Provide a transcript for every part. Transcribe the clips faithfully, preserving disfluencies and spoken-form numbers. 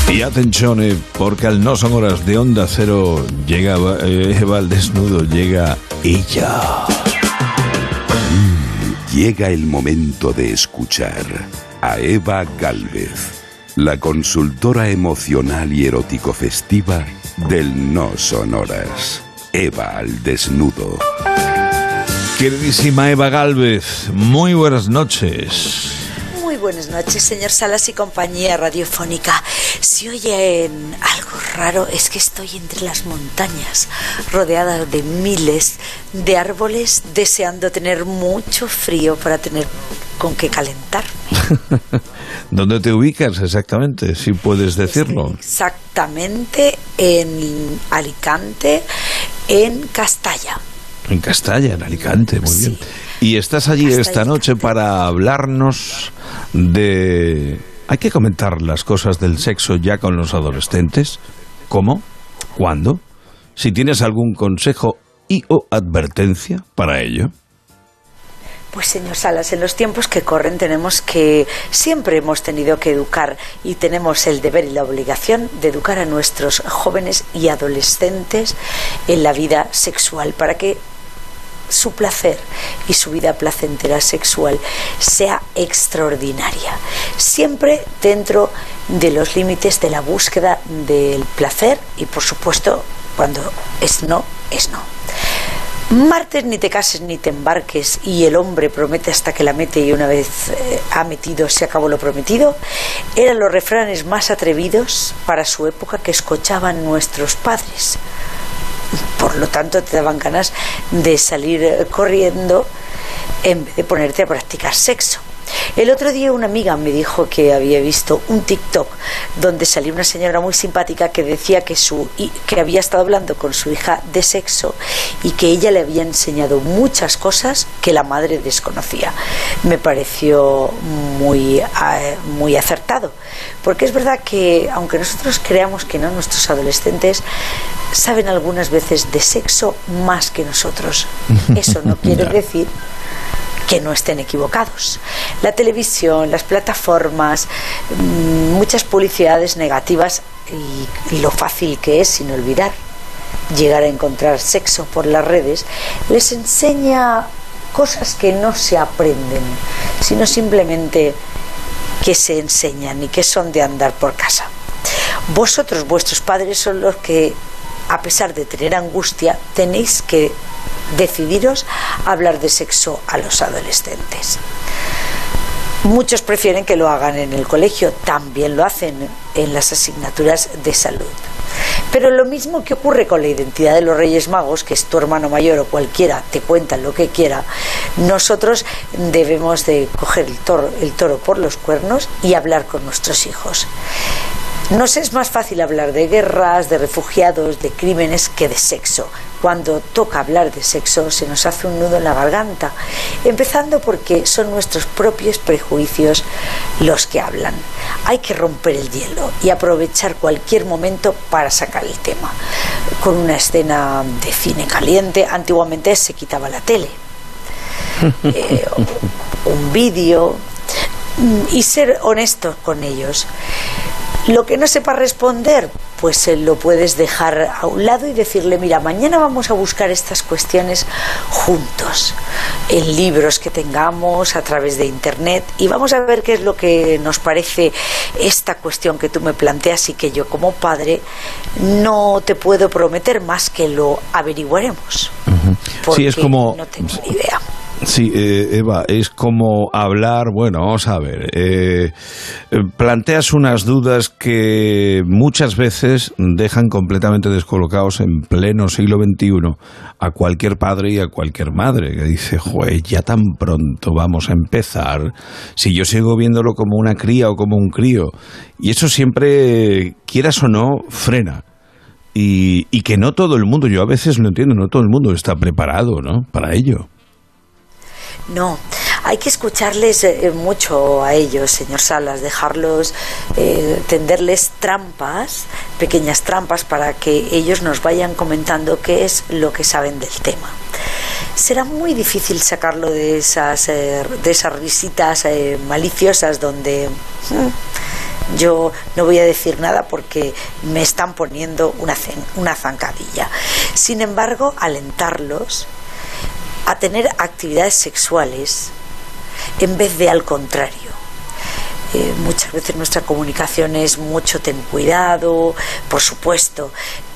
Y atención, porque al No Son Horas de Onda Cero llega eh, Eva al desnudo, llega ella. Mm, llega el momento de escuchar a Eva Gálvez, la consultora emocional y erótico festiva del No Son Horas. Eva al desnudo. Queridísima Eva Gálvez, muy buenas noches. Muy buenas noches, señor Salas y compañía radiofónica. Si oyen algo raro, es que estoy entre las montañas, rodeada de miles de árboles, deseando tener mucho frío para tener con qué calentarme. ¿Dónde te ubicas exactamente, si puedes decirlo? Estoy exactamente en Alicante, en Castalla. En Castalla, en Alicante, muy bien. Sí. Y estás allí Castalla, esta noche para hablarnos de... Hay que comentar las cosas del sexo ya con los adolescentes. ¿Cómo? ¿Cuándo? Si tienes algún consejo y o advertencia para ello. Pues señor Salas, en los tiempos que corren tenemos que, siempre hemos tenido que educar y tenemos el deber y la obligación de educar a nuestros jóvenes y adolescentes en la vida sexual para que su placer y su vida placentera sexual sea extraordinaria, siempre dentro de los límites de la búsqueda del placer y por supuesto cuando es no, es no. Martes ni te cases ni te embarques y el hombre promete hasta que la mete y una vez eh, ha metido se acabó lo prometido, eran los refranes más atrevidos para su época que escuchaban nuestros padres. Por lo tanto te daban ganas de salir corriendo en vez de ponerte a practicar sexo. El otro día una amiga me dijo que había visto un TikTok donde salía una señora muy simpática que decía que, su, que había estado hablando con su hija de sexo y que ella le había enseñado muchas cosas que la madre desconocía. Me pareció muy, muy acertado, porque es verdad que aunque nosotros creamos que no, nuestros adolescentes saben algunas veces de sexo más que nosotros. Eso no quiere decir que no estén equivocados. La televisión, las plataformas, muchas publicidades negativas y, y lo fácil que es, sin olvidar, llegar a encontrar sexo por las redes, les enseña cosas que no se aprenden, sino simplemente que se enseñan y que son de andar por casa. Vosotros, vuestros padres, son los que, a pesar de tener angustia, tenéis que decidiros a hablar de sexo a los adolescentes. Muchos prefieren que lo hagan en el colegio, también lo hacen en las asignaturas de salud. Pero lo mismo que ocurre con la identidad de los Reyes Magos, que es tu hermano mayor o cualquiera, te cuentan lo que quiera, nosotros debemos de coger el toro, el toro por los cuernos y hablar con nuestros hijos. Nos es más fácil hablar de guerras, de refugiados, de crímenes que de sexo. Cuando toca hablar de sexo se nos hace un nudo en la garganta, empezando porque son nuestros propios prejuicios los que hablan. Hay que romper el hielo y aprovechar cualquier momento para sacar el tema. Con una escena de cine caliente, antiguamente se quitaba la tele, eh, un vídeo, y ser honestos con ellos. Lo que no sepa responder, pues lo puedes dejar a un lado y decirle, mira, mañana vamos a buscar estas cuestiones juntos, en libros que tengamos, a través de internet, y vamos a ver qué es lo que nos parece esta cuestión que tú me planteas y que yo como padre no te puedo prometer más que lo averiguaremos. Uh-huh. Porque sí, es como... no tengo ni idea. Sí, eh, Eva, es como hablar, bueno, vamos a ver, eh, planteas unas dudas que muchas veces dejan completamente descolocados en pleno siglo veintiuno a cualquier padre y a cualquier madre, que dice, joder, ya tan pronto vamos a empezar, si yo sigo viéndolo como una cría o como un crío, y eso siempre, quieras o no, frena. Y, y que no todo el mundo, yo a veces lo entiendo, no todo el mundo está preparado, ¿no?, para ello. No, hay que escucharles eh, mucho a ellos, señor Salas, dejarlos, eh, tenderles trampas, pequeñas trampas, para que ellos nos vayan comentando qué es lo que saben del tema. Será muy difícil sacarlo de esas, eh, de esas risitas eh, maliciosas donde... Hmm, Yo no voy a decir nada porque me están poniendo una, una zancadilla. Sin embargo, alentarlos a tener actividades sexuales en vez de al contrario. Eh, muchas veces nuestra comunicación es mucho ten cuidado, por supuesto,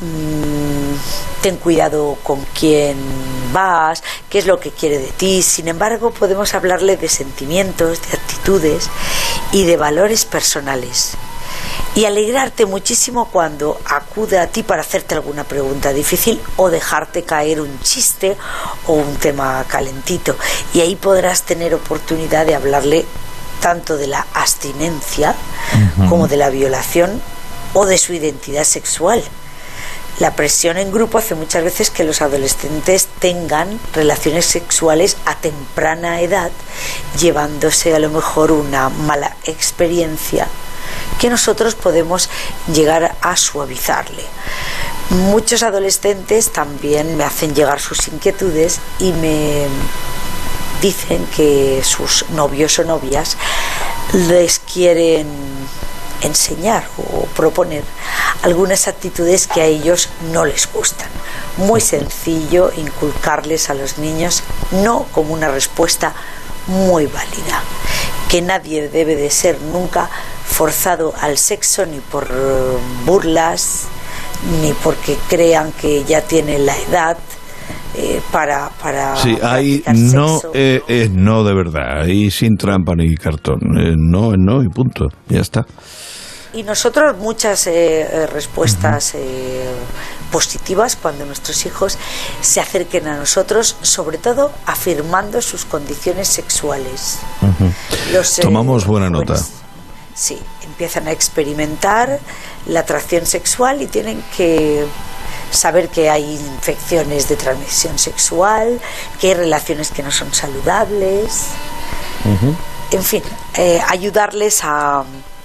mmm, ten cuidado con quién vas, qué es lo que quiere de ti. Sin embargo, podemos hablarle de sentimientos, de actitudes y de valores personales, y alegrarte muchísimo cuando acude a ti para hacerte alguna pregunta difícil o dejarte caer un chiste o un tema calentito, y ahí podrás tener oportunidad de hablarle tanto de la abstinencia uh-huh. como de la violación o de su identidad sexual. La presión en grupo hace muchas veces que los adolescentes tengan relaciones sexuales a temprana edad, llevándose a lo mejor una mala experiencia que nosotros podemos llegar a suavizarle. Muchos adolescentes también me hacen llegar sus inquietudes y me dicen que sus novios o novias les quieren enseñar o proponer algunas actitudes que a ellos no les gustan. Muy sencillo inculcarles a los niños no como una respuesta muy válida, que nadie debe de ser nunca forzado al sexo, ni por burlas, ni porque crean que ya tiene la edad eh, para para sí, ahí no es eh, no de verdad, ahí sin trampa ni cartón, eh, no no y punto, ya está. Y nosotros muchas eh, respuestas eh, positivas cuando nuestros hijos se acerquen a nosotros, sobre todo afirmando sus condiciones sexuales. Uh-huh. Los, eh, Tomamos buena nota. Pues, sí, empiezan a experimentar la atracción sexual y tienen que saber que hay infecciones de transmisión sexual, que hay relaciones que no son saludables. Uh-huh. En fin, eh, ayudarles a,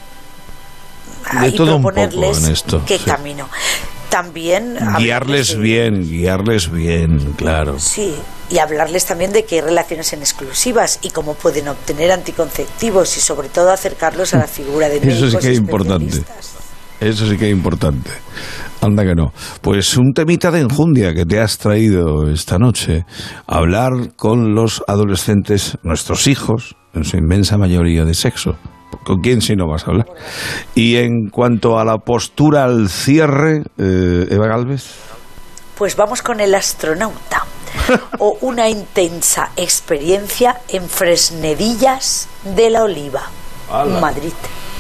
a de y todo proponerles un poco en esto, qué sí. camino. También guiarles de, bien, guiarles bien, claro. Sí, y hablarles también de que hay relaciones en exclusivas y cómo pueden obtener anticonceptivos, y sobre todo acercarlos a la figura de médicos. Eso sí que es importante. Eso sí que es importante. Anda que no. Pues un temita de enjundia que te has traído esta noche. Hablar con los adolescentes, nuestros hijos, en su inmensa mayoría de sexo. ¿Con quién si no vas a hablar? Y en cuanto a la postura al cierre, eh, Eva Gálvez. Pues vamos con El astronauta, o una intensa experiencia en Fresnedillas de la Oliva, ¡Hala! Madrid.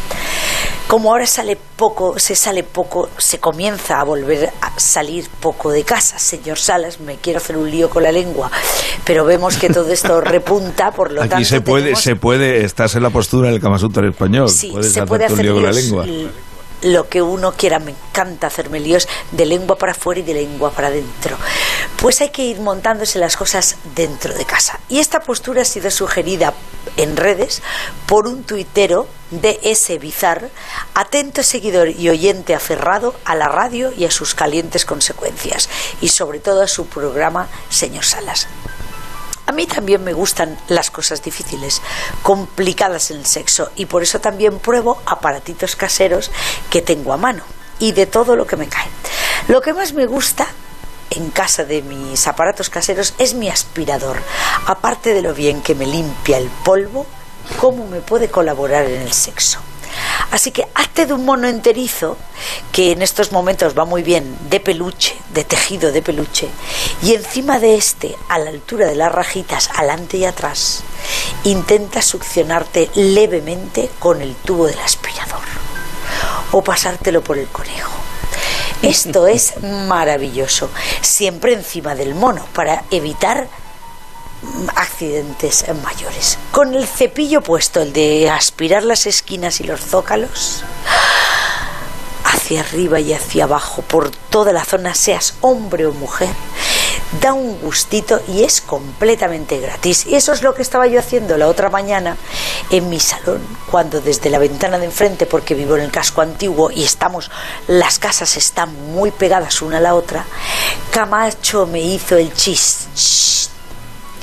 Como ahora sale poco, se sale poco, se comienza a volver a salir poco de casa. Señor Salas, me quiero hacer un lío con la lengua, pero vemos que todo esto repunta, por lo Aquí tanto... Aquí se puede, tenemos... se puede, estás en la postura del Kama Sutra español. Sí, puedes se puede hacer hacer un lío líos, con la lengua. Lo que uno quiera, me encanta hacerme líos de lengua para afuera y de lengua para adentro. Pues hay que ir montándose las cosas dentro de casa. Y esta postura ha sido sugerida en redes por un tuitero de ese Bizar, atento seguidor y oyente aferrado a la radio y a sus calientes consecuencias, y sobre todo a su programa Señor Salas. A mí también me gustan las cosas difíciles, complicadas en el sexo, y por eso también pruebo aparatitos caseros que tengo a mano, y de todo lo que me cae. Lo que más me gusta en casa de mis aparatos caseros es mi aspirador. Aparte de lo bien que me limpia el polvo, cómo me puede colaborar en el sexo. Así que hazte de un mono enterizo, que en estos momentos va muy bien, de peluche, de tejido de peluche, y encima de este, a la altura de las rajitas, adelante y atrás, intenta succionarte levemente con el tubo del aspirador, o pasártelo por el conejo. Esto es maravilloso, siempre encima del mono, para evitar accidentes mayores. Con el cepillo puesto, el de aspirar las esquinas y los zócalos, hacia arriba y hacia abajo, por toda la zona, seas hombre o mujer, da un gustito y es completamente gratis. Y eso es lo que estaba yo haciendo la otra mañana en mi salón, cuando desde la ventana de enfrente, porque vivo en el casco antiguo y estamos, las casas están muy pegadas una a la otra, Camacho me hizo el chis, chis,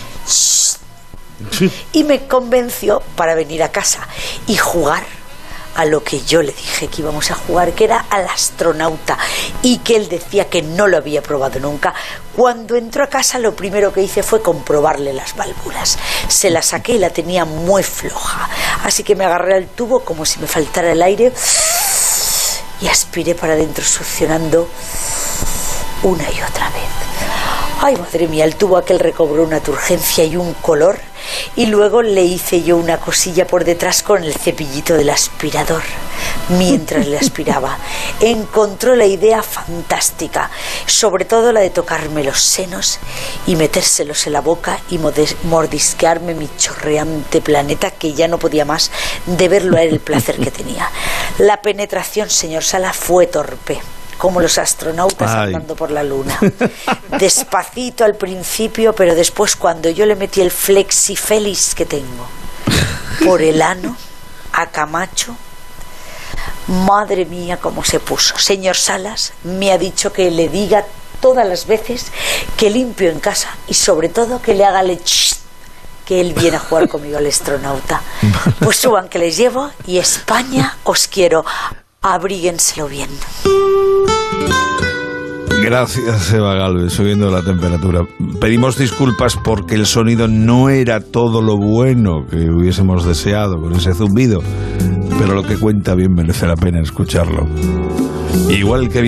chis, y me convenció para venir a casa y jugar a lo que yo le dije que íbamos a jugar, que era al astronauta, y que él decía que no lo había probado nunca. Cuando entró a casa, lo primero que hice fue comprobarle las válvulas. Se la saqué y la tenía muy floja, así que me agarré al tubo como si me faltara el aire y aspiré para adentro succionando una y otra vez. Ay, madre mía, el tubo aquel recobró una turgencia y un color, y luego le hice yo una cosilla por detrás con el cepillito del aspirador. Mientras le aspiraba, encontró la idea fantástica, sobre todo la de tocarme los senos y metérselos en la boca y mordisquearme mi chorreante planeta, que ya no podía más de verlo a él el placer que tenía. La penetración, señor Sala, fue torpe, como los astronautas Ay. andando por la luna. Despacito al principio, pero después, cuando yo le metí el flexifelis que tengo por el ano a Camacho, madre mía cómo se puso. Señor Salas me ha dicho que le diga todas las veces que limpio en casa, y sobre todo que le haga lech, que él viene a jugar conmigo al astronauta. Pues suban que les llevo, y España os quiero. Abríguenselo bien. Gracias, Eva Galvez, subiendo la temperatura. Pedimos disculpas porque el sonido no era todo lo bueno que hubiésemos deseado con ese zumbido, pero lo que cuenta bien merece la pena escucharlo. Igual que